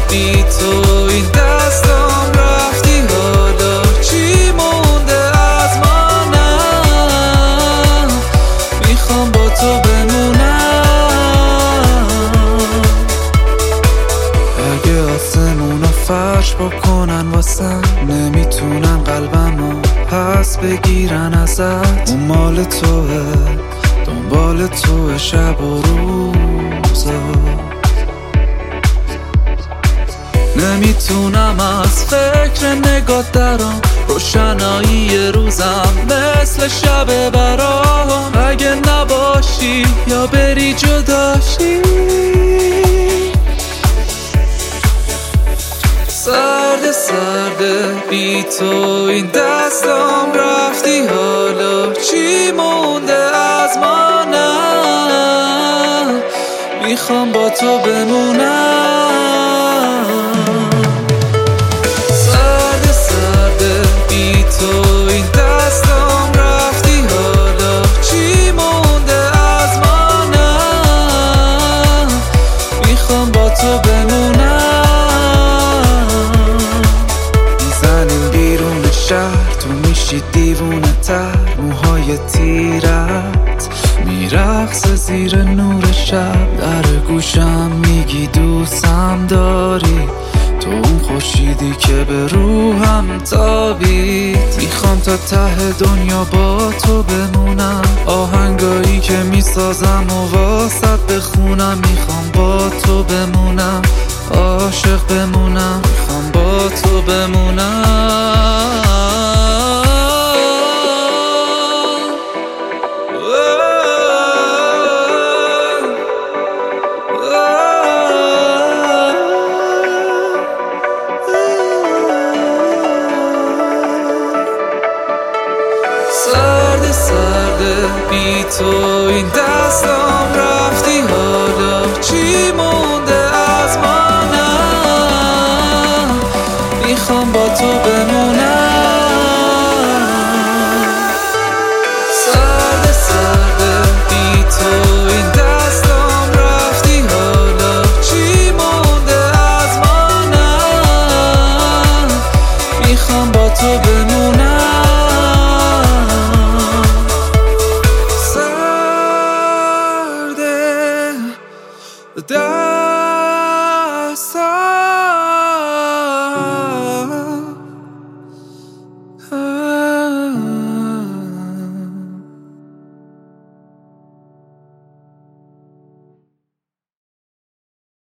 بی تو این دستام رفتی حالا چی مونده از منم میخوام با تو بمونم اگه آسمونا فرش بکنن واسم نمیتونن قلبمو پس بگیرن ازت اون مال توه دنبال توه شب و روزا نمیتونم از فکر نگات درام روشنایی روزم مثل شب برام اگه نباشی یا بری جداشی سرده سرده بی تو این دستام رفتی حالا چی مونده از منم میخوام با تو بمونم سرده سرده بی تو این دستام رفتی حالا چی مونده از منم میخوام با تو بمونم شهر تو میشی دیوونه تر موهای تیرت میرقصه زیر نور شب در گوشم میگی دوستم داری تو اون خورشیدی که به روحم تابید میخوام تا ته دنیا با تو بمونم آهنگایی که میسازم و واسط بخونم میخوام با تو بمونم عاشق بمونم میخوام با تو بمونم سرده سرده بی تو این دستام رفتی حالا چی مونده از منم میخوام با تو بمونم سرده سرده بی تو این دستام رفتی حالا چی مونده از منم میخوام با تو بمونم دستم